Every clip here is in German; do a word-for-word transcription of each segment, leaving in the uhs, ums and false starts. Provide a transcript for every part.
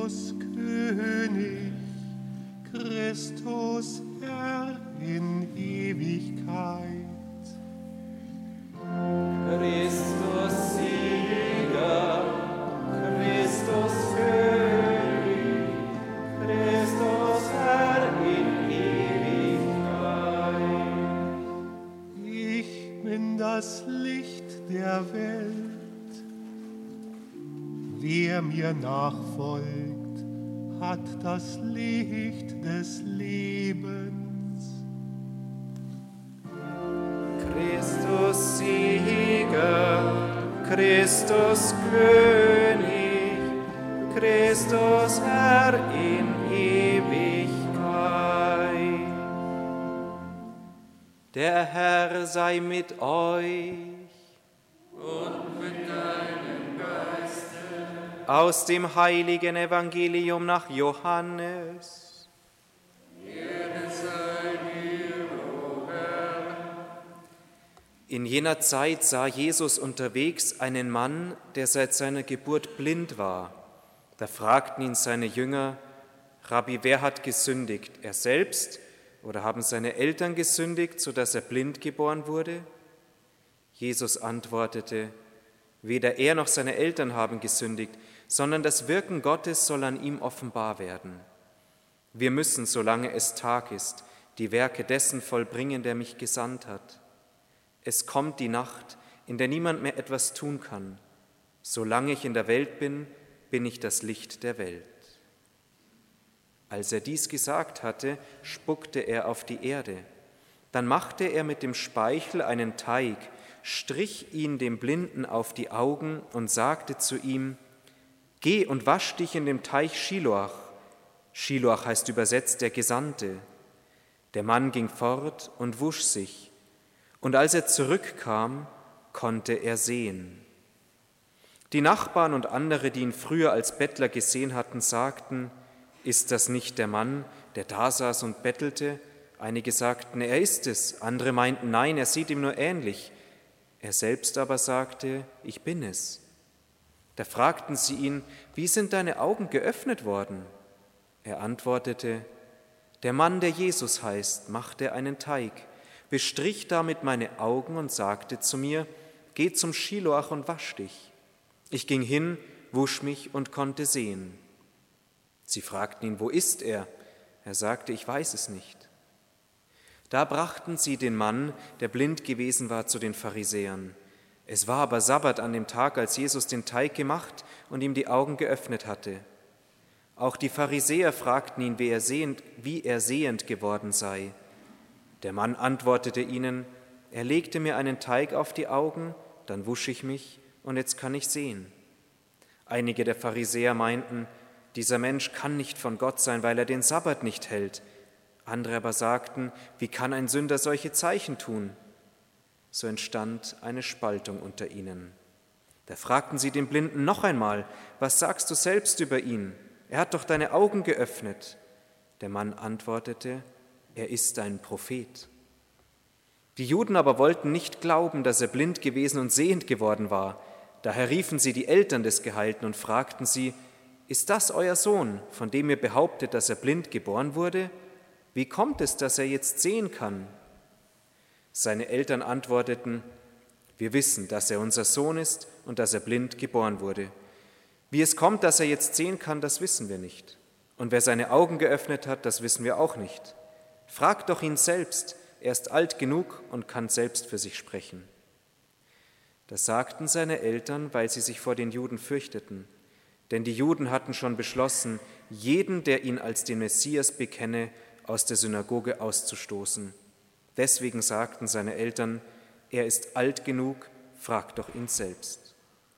Christus König, Christus Herr in Ewigkeit. Christus Sieger, Christus König, Christus Herr in Ewigkeit. Ich bin das Licht der Welt. Wer mir nachfolgt, hat das Licht des Lebens. Christus Sieger, Christus König, Christus Herr in Ewigkeit. Der Herr sei mit euch. Und mit deinem Geiste. Aus dem heiligen Evangelium nach Johannes. Ehre sei dir, o Herr. In jener Zeit sah Jesus unterwegs einen Mann, der seit seiner Geburt blind war. Da fragten ihn seine Jünger: Rabbi, wer hat gesündigt, er selbst oder haben seine Eltern gesündigt, sodass er blind geboren wurde? Jesus antwortete: Weder er noch seine Eltern haben gesündigt, sondern das Wirken Gottes soll an ihm offenbar werden. Wir müssen, solange es Tag ist, die Werke dessen vollbringen, der mich gesandt hat. Es kommt die Nacht, in der niemand mehr etwas tun kann. Solange ich in der Welt bin, bin ich das Licht der Welt. Als er dies gesagt hatte, spuckte er auf die Erde. Dann machte er mit dem Speichel einen Teig, strich ihn dem Blinden auf die Augen und sagte zu ihm: Geh und wasch dich in dem Teich Schiloach. Schiloach heißt übersetzt der Gesandte. Der Mann ging fort und wusch sich. Und als er zurückkam, konnte er sehen. Die Nachbarn und andere, die ihn früher als Bettler gesehen hatten, sagten: Ist das nicht der Mann, der da saß und bettelte? Einige sagten: Er ist es. Andere meinten: Nein, er sieht ihm nur ähnlich. Er selbst aber sagte: Ich bin es. Da fragten sie ihn: Wie sind deine Augen geöffnet worden? Er antwortete: Der Mann, der Jesus heißt, machte einen Teig, bestrich damit meine Augen und sagte zu mir: Geh zum Schiloach und wasch dich. Ich ging hin, wusch mich und konnte sehen. Sie fragten ihn: Wo ist er? Er sagte: Ich weiß es nicht. Da brachten sie den Mann, der blind gewesen war, zu den Pharisäern. Es war aber Sabbat an dem Tag, als Jesus den Teig gemacht und ihm die Augen geöffnet hatte. Auch die Pharisäer fragten ihn, wie er sehend, wie er sehend geworden sei. Der Mann antwortete ihnen: Er legte mir einen Teig auf die Augen, dann wusch ich mich und jetzt kann ich sehen. Einige der Pharisäer meinten: Dieser Mensch kann nicht von Gott sein, weil er den Sabbat nicht hält. Andere aber sagten: Wie kann ein Sünder solche Zeichen tun? So entstand eine Spaltung unter ihnen. Da fragten sie den Blinden noch einmal: Was sagst du selbst über ihn? Er hat doch deine Augen geöffnet. Der Mann antwortete: Er ist ein Prophet. Die Juden aber wollten nicht glauben, dass er blind gewesen und sehend geworden war. Daher riefen sie die Eltern des Geheilten und fragten sie: Ist das euer Sohn, von dem ihr behauptet, dass er blind geboren wurde? Wie kommt es, dass er jetzt sehen kann? Seine Eltern antworteten: Wir wissen, dass er unser Sohn ist und dass er blind geboren wurde. Wie es kommt, dass er jetzt sehen kann, das wissen wir nicht. Und wer seine Augen geöffnet hat, das wissen wir auch nicht. Fragt doch ihn selbst, er ist alt genug und kann selbst für sich sprechen. Das sagten seine Eltern, weil sie sich vor den Juden fürchteten. Denn die Juden hatten schon beschlossen, jeden, der ihn als den Messias bekenne, aus der Synagoge auszustoßen. Deswegen sagten seine Eltern: Er ist alt genug, fragt doch ihn selbst.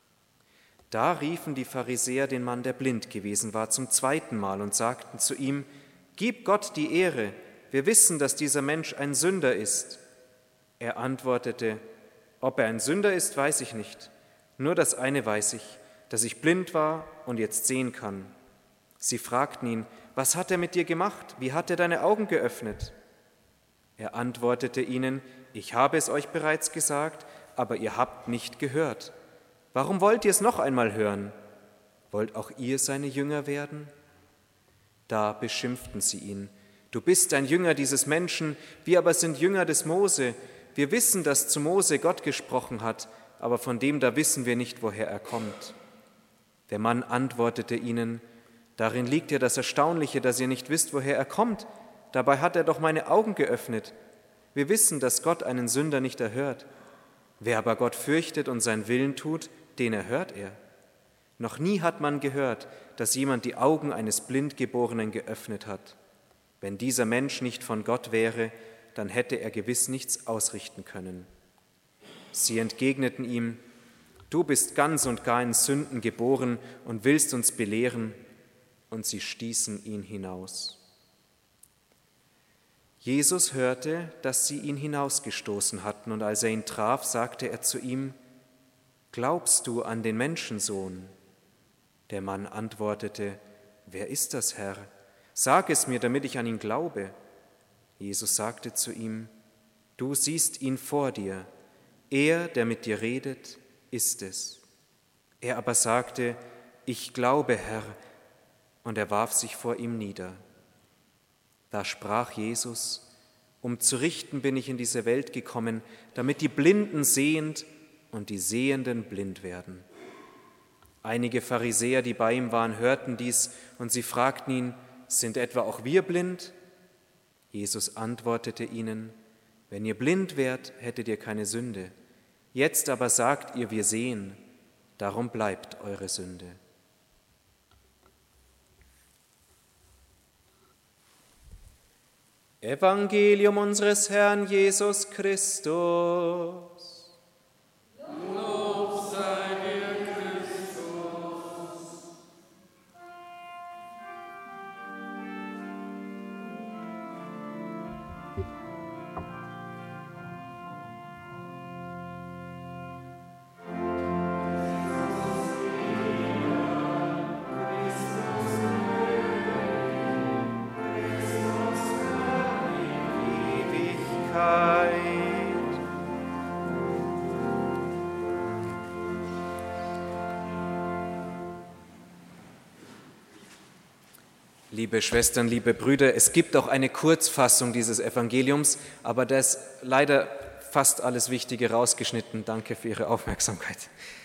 Da riefen die Pharisäer den Mann, der blind gewesen war, zum zweiten Mal und sagten zu ihm: Gib Gott die Ehre, wir wissen, dass dieser Mensch ein Sünder ist. Er antwortete: Ob er ein Sünder ist, weiß ich nicht. Nur das eine weiß ich, dass ich blind war und jetzt sehen kann. Sie fragten ihn: Was hat er mit dir gemacht? Wie hat er deine Augen geöffnet? Er antwortete ihnen: Ich habe es euch bereits gesagt, aber ihr habt nicht gehört. Warum wollt ihr es noch einmal hören? Wollt auch ihr seine Jünger werden?« Da beschimpften sie ihn: »Du bist ein Jünger dieses Menschen, wir aber sind Jünger des Mose. Wir wissen, dass zu Mose Gott gesprochen hat, aber von dem da wissen wir nicht, woher er kommt.« Der Mann antwortete ihnen: »Darin liegt ja das Erstaunliche, dass ihr nicht wisst, woher er kommt. Dabei hat er doch meine Augen geöffnet. Wir wissen, dass Gott einen Sünder nicht erhört. Wer aber Gott fürchtet und seinen Willen tut, den erhört er. Noch nie hat man gehört, dass jemand die Augen eines Blindgeborenen geöffnet hat. Wenn dieser Mensch nicht von Gott wäre, dann hätte er gewiss nichts ausrichten können.« Sie entgegneten ihm: »Du bist ganz und gar in Sünden geboren und willst uns belehren.« Und sie stießen ihn hinaus. Jesus hörte, dass sie ihn hinausgestoßen hatten, und als er ihn traf, sagte er zu ihm: »Glaubst du an den Menschensohn?« Der Mann antwortete: »Wer ist das, Herr? Sag es mir, damit ich an ihn glaube.« Jesus sagte zu ihm: »Du siehst ihn vor dir. Er, der mit dir redet, ist es.« Er aber sagte: »Ich glaube, Herr.« Und er warf sich vor ihm nieder. Da sprach Jesus: »Um zu richten bin ich in diese Welt gekommen, damit die Blinden sehend und die Sehenden blind werden.« Einige Pharisäer, die bei ihm waren, hörten dies, und sie fragten ihn: »Sind etwa auch wir blind?« Jesus antwortete ihnen: »Wenn ihr blind wärt, hättet ihr keine Sünde. Jetzt aber sagt ihr, wir sehen, darum bleibt eure Sünde.« Evangelium unseres Herrn Jesus Christus. Lob sei dir, Christus. Liebe Schwestern, liebe Brüder, es gibt auch eine Kurzfassung dieses Evangeliums, aber da ist leider fast alles Wichtige rausgeschnitten. Danke für Ihre Aufmerksamkeit.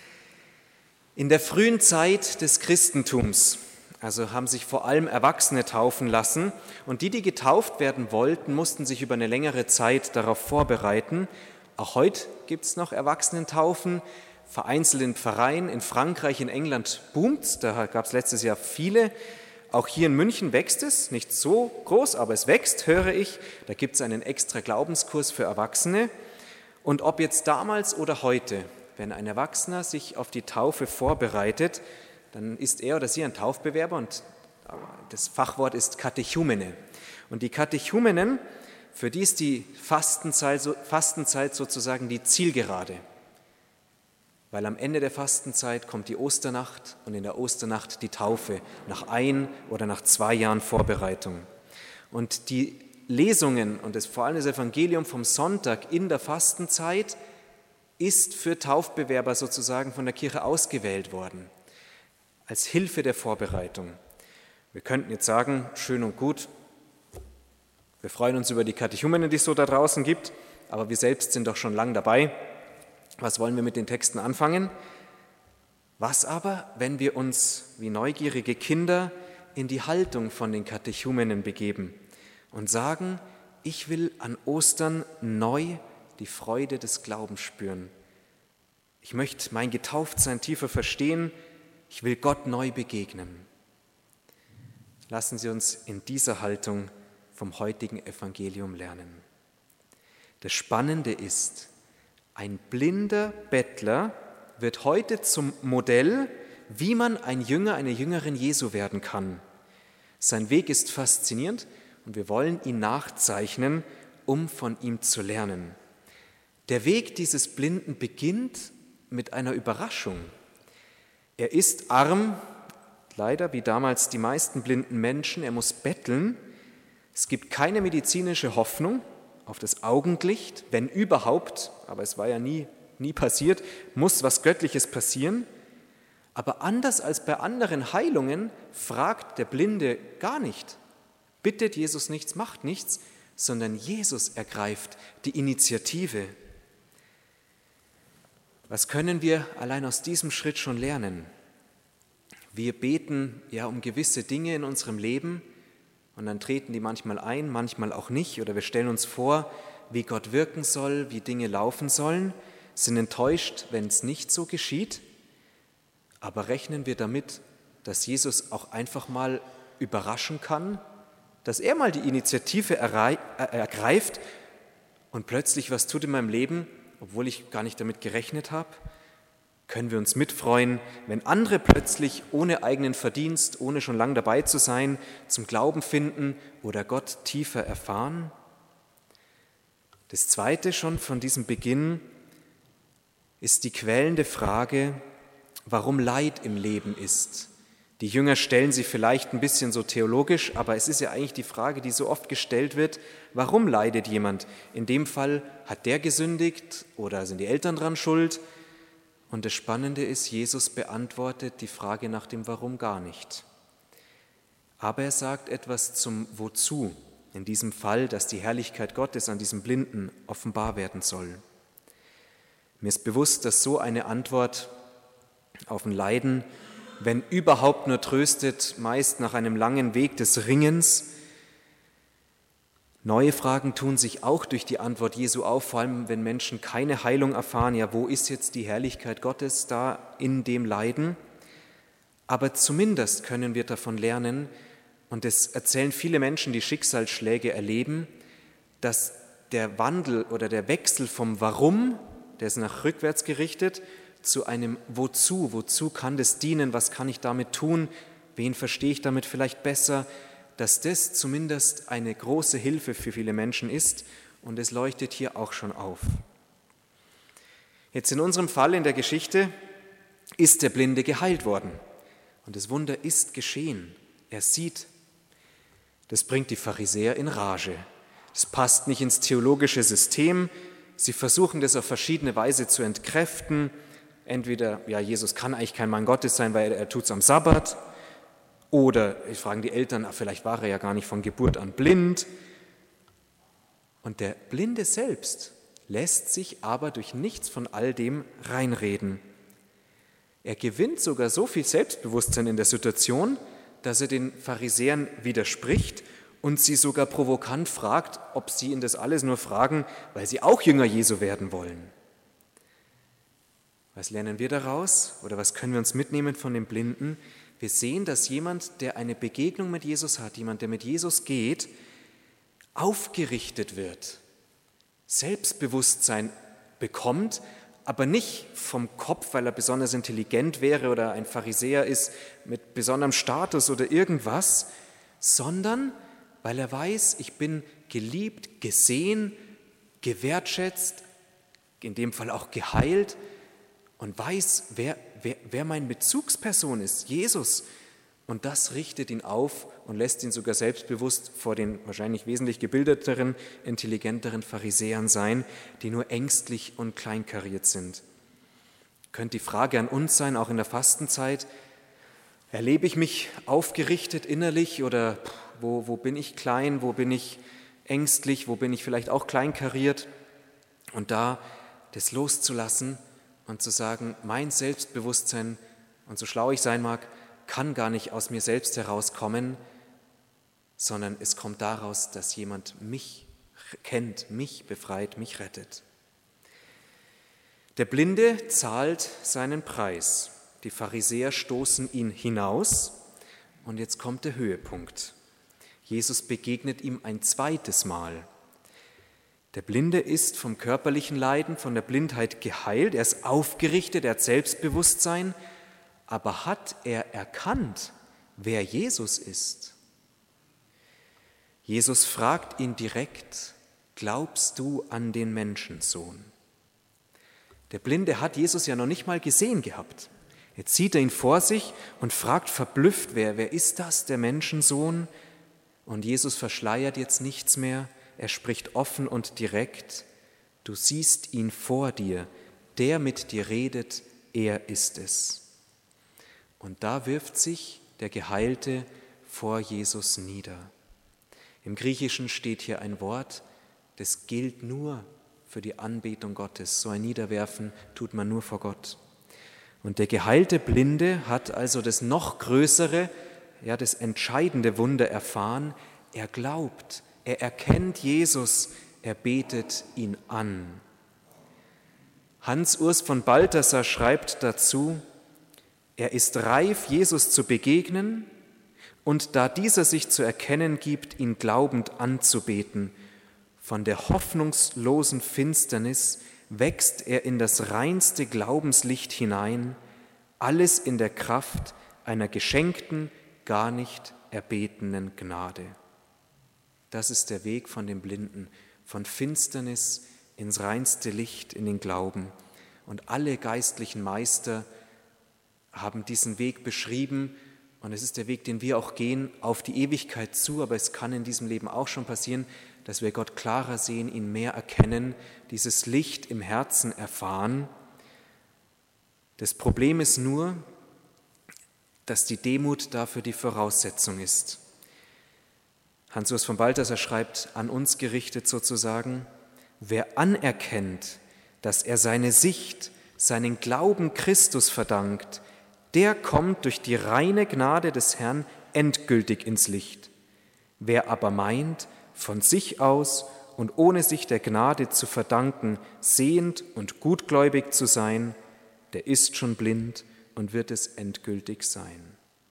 In der frühen Zeit des Christentums, also haben sich vor allem Erwachsene taufen lassen, und die, die getauft werden wollten, mussten sich über eine längere Zeit darauf vorbereiten. Auch heute gibt es noch Erwachsenentaufen, vereinzelt in Pfarreien. In Frankreich, in England boomt es, da gab es letztes Jahr viele. Auch hier in München wächst es, nicht so groß, aber es wächst, höre ich. Da gibt es einen extra Glaubenskurs für Erwachsene. Und ob jetzt damals oder heute, wenn ein Erwachsener sich auf die Taufe vorbereitet, dann ist er oder sie ein Taufbewerber, und das Fachwort ist Katechumene. Und die Katechumenen, für die ist die Fastenzeit, Fastenzeit sozusagen die Zielgerade. Weil am Ende der Fastenzeit kommt die Osternacht und in der Osternacht die Taufe nach ein oder nach zwei Jahren Vorbereitung. Und die Lesungen und das, vor allem das Evangelium vom Sonntag in der Fastenzeit ist für Taufbewerber sozusagen von der Kirche ausgewählt worden, als Hilfe der Vorbereitung. Wir könnten jetzt sagen, schön und gut, wir freuen uns über die Katechumenen, die es so da draußen gibt, aber wir selbst sind doch schon lang dabei. Was wollen wir mit den Texten anfangen? Was aber, wenn wir uns wie neugierige Kinder in die Haltung von den Katechumenen begeben und sagen, ich will an Ostern neu die Freude des Glaubens spüren. Ich möchte mein Getauftsein tiefer verstehen. Ich will Gott neu begegnen. Lassen Sie uns in dieser Haltung vom heutigen Evangelium lernen. Das Spannende ist, ein blinder Bettler wird heute zum Modell, wie man ein Jünger, eine Jüngerin Jesu werden kann. Sein Weg ist faszinierend und wir wollen ihn nachzeichnen, um von ihm zu lernen. Der Weg dieses Blinden beginnt mit einer Überraschung. Er ist arm, leider wie damals die meisten blinden Menschen, er muss betteln. Es gibt keine medizinische Hoffnung auf das Augenlicht, wenn überhaupt, aber es war ja nie, nie passiert, muss was Göttliches passieren. Aber anders als bei anderen Heilungen fragt der Blinde gar nicht, bittet Jesus nichts, macht nichts, sondern Jesus ergreift die Initiative. Was können wir allein aus diesem Schritt schon lernen? Wir beten ja um gewisse Dinge in unserem Leben und dann treten die manchmal ein, manchmal auch nicht, oder wir stellen uns vor, wie Gott wirken soll, wie Dinge laufen sollen, sind enttäuscht, wenn es nicht so geschieht, aber rechnen wir damit, dass Jesus auch einfach mal überraschen kann, dass er mal die Initiative ergreift und plötzlich was tut in meinem Leben, obwohl ich gar nicht damit gerechnet habe? Können wir uns mitfreuen, wenn andere plötzlich ohne eigenen Verdienst, ohne schon lange dabei zu sein, zum Glauben finden oder Gott tiefer erfahren? Das Zweite schon von diesem Beginn ist die quälende Frage, warum Leid im Leben ist. Die Jünger stellen sie vielleicht ein bisschen so theologisch, aber es ist ja eigentlich die Frage, die so oft gestellt wird, warum leidet jemand? In dem Fall hat der gesündigt oder sind die Eltern dran schuld? Und das Spannende ist, Jesus beantwortet die Frage nach dem Warum gar nicht. Aber er sagt etwas zum Wozu, in diesem Fall, dass die Herrlichkeit Gottes an diesem Blinden offenbar werden soll. Mir ist bewusst, dass so eine Antwort auf ein Leiden, wenn überhaupt nur tröstet, meist nach einem langen Weg des Ringens. Neue Fragen tun sich auch durch die Antwort Jesu auf, vor allem wenn Menschen keine Heilung erfahren. Ja, wo ist jetzt die Herrlichkeit Gottes da in dem Leiden? Aber zumindest können wir davon lernen, und es erzählen viele Menschen, die Schicksalsschläge erleben, dass der Wandel oder der Wechsel vom Warum, der ist nach rückwärts gerichtet, zu einem Wozu. Wozu kann das dienen? Was kann ich damit tun? Wen verstehe ich damit vielleicht besser? Dass das zumindest eine große Hilfe für viele Menschen ist und es leuchtet hier auch schon auf. Jetzt in unserem Fall in der Geschichte ist der Blinde geheilt worden und das Wunder ist geschehen. Er sieht. Das bringt die Pharisäer in Rage. Das passt nicht ins theologische System. Sie versuchen das auf verschiedene Weise zu entkräften. Entweder, ja, Jesus kann eigentlich kein Mann Gottes sein, weil er, er tut es am Sabbat. Oder ich frage die Eltern, vielleicht war er ja gar nicht von Geburt an blind. Und der Blinde selbst lässt sich aber durch nichts von all dem reinreden. Er gewinnt sogar so viel Selbstbewusstsein in der Situation, dass er den Pharisäern widerspricht und sie sogar provokant fragt, ob sie ihn das alles nur fragen, weil sie auch Jünger Jesu werden wollen. Was lernen wir daraus oder was können wir uns mitnehmen von dem Blinden? Wir sehen, dass jemand, der eine Begegnung mit Jesus hat, jemand, der mit Jesus geht, aufgerichtet wird, Selbstbewusstsein bekommt, aber nicht vom Kopf, weil er besonders intelligent wäre oder ein Pharisäer ist mit besonderem Status oder irgendwas, sondern weil er weiß, ich bin geliebt, gesehen, gewertschätzt, in dem Fall auch geheilt und weiß, wer, wer, wer meine Bezugsperson ist, Jesus. Und das richtet ihn auf und lässt ihn sogar selbstbewusst vor den wahrscheinlich wesentlich gebildeteren, intelligenteren Pharisäern sein, die nur ängstlich und kleinkariert sind. Könnte die Frage an uns sein, auch in der Fastenzeit, erlebe ich mich aufgerichtet innerlich oder wo, wo bin ich klein, wo bin ich ängstlich, wo bin ich vielleicht auch kleinkariert? Und da das loszulassen und zu sagen, mein Selbstbewusstsein, und so schlau ich sein mag, kann gar nicht aus mir selbst herauskommen, sondern es kommt daraus, dass jemand mich kennt, mich befreit, mich rettet. Der Blinde zahlt seinen Preis. Die Pharisäer stoßen ihn hinaus und jetzt kommt der Höhepunkt. Jesus begegnet ihm ein zweites Mal. Der Blinde ist vom körperlichen Leiden, von der Blindheit geheilt, er ist aufgerichtet, er hat Selbstbewusstsein, aber hat er erkannt, wer Jesus ist? Jesus fragt ihn direkt, glaubst du an den Menschensohn? Der Blinde hat Jesus ja noch nicht mal gesehen gehabt. Jetzt sieht er ihn vor sich und fragt verblüfft, wer, wer ist das, der Menschensohn? Und Jesus verschleiert jetzt nichts mehr, er spricht offen und direkt, du siehst ihn vor dir, der mit dir redet, er ist es. Und da wirft sich der Geheilte vor Jesus nieder. Im Griechischen steht hier ein Wort, das gilt nur für die Anbetung Gottes. So ein Niederwerfen tut man nur vor Gott. Und der geheilte Blinde hat also das noch größere, ja das entscheidende Wunder erfahren. Er glaubt, er erkennt Jesus, er betet ihn an. Hans Urs von Balthasar schreibt dazu, er ist reif, Jesus zu begegnen, und da dieser sich zu erkennen gibt, ihn glaubend anzubeten, von der hoffnungslosen Finsternis wächst er in das reinste Glaubenslicht hinein, alles in der Kraft einer geschenkten, gar nicht erbetenen Gnade. Das ist der Weg von dem Blinden, von Finsternis ins reinste Licht, in den Glauben. Und alle geistlichen Meister haben diesen Weg beschrieben, und es ist der Weg, den wir auch gehen, auf die Ewigkeit zu, aber es kann in diesem Leben auch schon passieren, dass wir Gott klarer sehen, ihn mehr erkennen, dieses Licht im Herzen erfahren. Das Problem ist nur, dass die Demut dafür die Voraussetzung ist. Hans Urs von Balthasar schreibt, an uns gerichtet sozusagen, wer anerkennt, dass er seine Sicht, seinen Glauben Christus verdankt, der kommt durch die reine Gnade des Herrn endgültig ins Licht. Wer aber meint, von sich aus und ohne sich der Gnade zu verdanken, sehend und gutgläubig zu sein, der ist schon blind und wird es endgültig sein.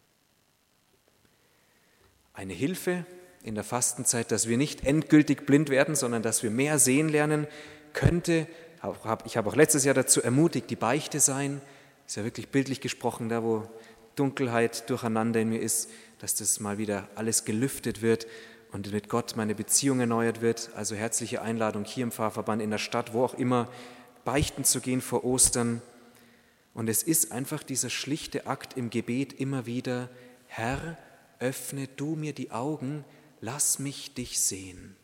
Eine Hilfe in der Fastenzeit, dass wir nicht endgültig blind werden, sondern dass wir mehr sehen lernen, könnte, ich habe auch letztes Jahr dazu ermutigt, die Beichte sein. Ist ja wirklich bildlich gesprochen, da wo Dunkelheit durcheinander in mir ist, dass das mal wieder alles gelüftet wird und mit Gott meine Beziehung erneuert wird. Also herzliche Einladung hier im Pfarrverband, in der Stadt, wo auch immer, beichten zu gehen vor Ostern. Und es ist einfach dieser schlichte Akt im Gebet immer wieder, Herr, öffne du mir die Augen, lass mich dich sehen.